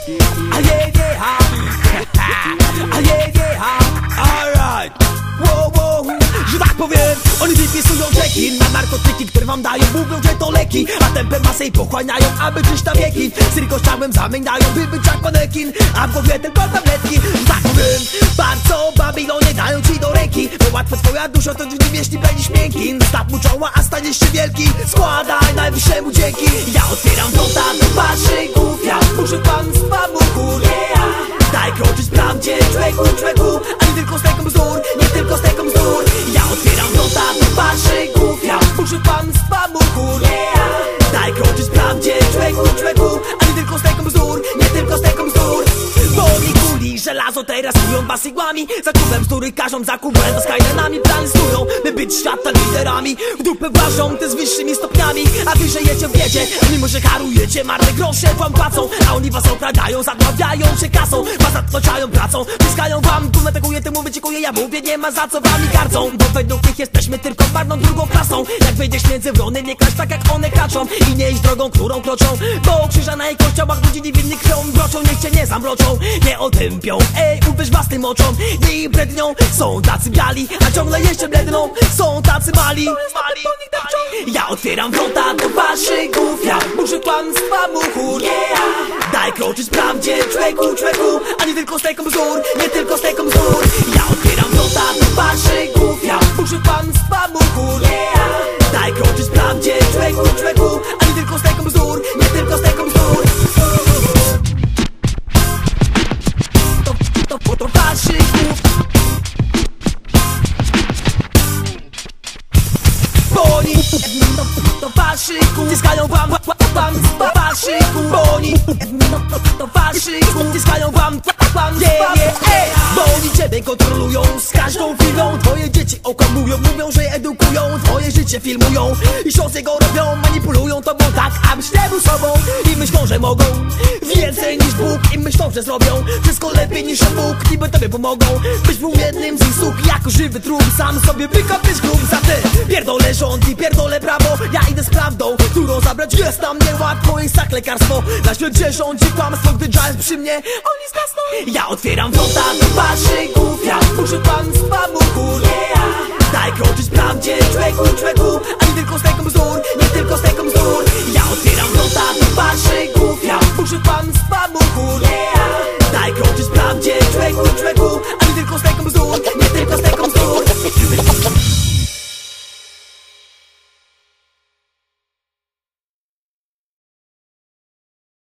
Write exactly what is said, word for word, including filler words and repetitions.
A yeah, yeah, a yeah, yeah, alright. Wow, wow, że tak powiem. Oni wypisują czeki na narkotyki, które wam dają. Mówią, że to leki, a tempę masę i pochłaniają, aby czyść na wieki. Syry kościałem zamieniają, by być jak manekin, a w głowie tylko tabletki. Że tak powiem, bardzo Babilonie dają ci do ręki, bo łatwo twoja dusza to drzwi, jeśli będziesz miękki. Staw mu czoła, a staniesz się wielki. Składaj najwyższemu dzięki. Ja otwieram wrota do waszych głów, ja muszę kłamstwa mógł. Daj kroczyć prawdzie, człowieku, człowieku, a nie tylko z tego bzdur, nie tylko z tego bzdur. Ja otwieram wrota do waszych głów, ja muszę kłamstwa mógł. Daj kroczyć prawdzie, człowieku, człowieku, a nie tylko z tego bzdur, nie tylko z tego bzdur. Boli kuli, żelazo teraz kują was igłami, za kubem bzdury każą, za kubem z kajdanami planują, by być świata liderami. W dupę ważą te z wyższymi stopniami, a wy żyjecie w biedzie, mimo że harujecie, marne grosze wam płacą, a oni was okradają, zadławiają się kasą, was zatłaczają pracą, piskają wam, tu meteguje, temu wyciekuje, ja mówię, nie ma za co wami gardzą, bo według nich jesteśmy tylko marną drugą klasą. Jak wyjdziesz między wrony, nie klacz tak jak one klaczą i nie iść drogą, którą kroczą, bo krzyża na ich kościołach ludzi niewinnych krwią broczą, niech cię nie zamroczą, nie otępią, ej, uwierz własnym oczom, nie im brednią, są tacy biali, a ciągle jeszcze bledną, są tacy mali. Ja otwieram wrota do waszych głów, ja muszę kłamstwa muchur. Daj kroczyć prawdzie, człowieku, człowieku, a nie tylko z tego bzdur, nie tylko z tego bzdur. Ja otwieram wrota do waszych głów, ja muszę kłamstwa muchur. Daj kroczyć prawdzie, człowieku, człowieku, a nie tylko z tego bzdur, nie tylko z tego bzdur. To, to, to waszych głów. Bo oni to, to waszych głów ciskają wam, wam, z waszych głów. Bo oni to, to waszych głów ciskają wam, wam, yeah, yeah, ey. Bo oni ciebie kontrolują z każdą chwilą. Twoje dzieci okłamują, mówią, że edukują. Twoje życie filmują i show z jego robią. Manipulują tobą tak, abyś nie był sobą. I myślą, że mogą więcej niż Bóg. I myślą, że zrobią wszystko lepiej niż Bóg. Niby tobie pomogą, byś był jednym z ich sług. Jako żywy trup, sam sobie wykopiesz grób. Za te pierdolę rząd i pierdolę prawo. Ja idę z prawdą, którą zabrać jest nam niełatwo. I sak lekarstwo, na świecie rządzi kłamstwo. Gdy jazz przy mnie, oni zgasną. Ja otwieram wrota do waszych głów, ja muszę kłamstwa mógł. Daj kroczyć prawdzie, człowieku, człowieku, a nie tylko z tego bzdur.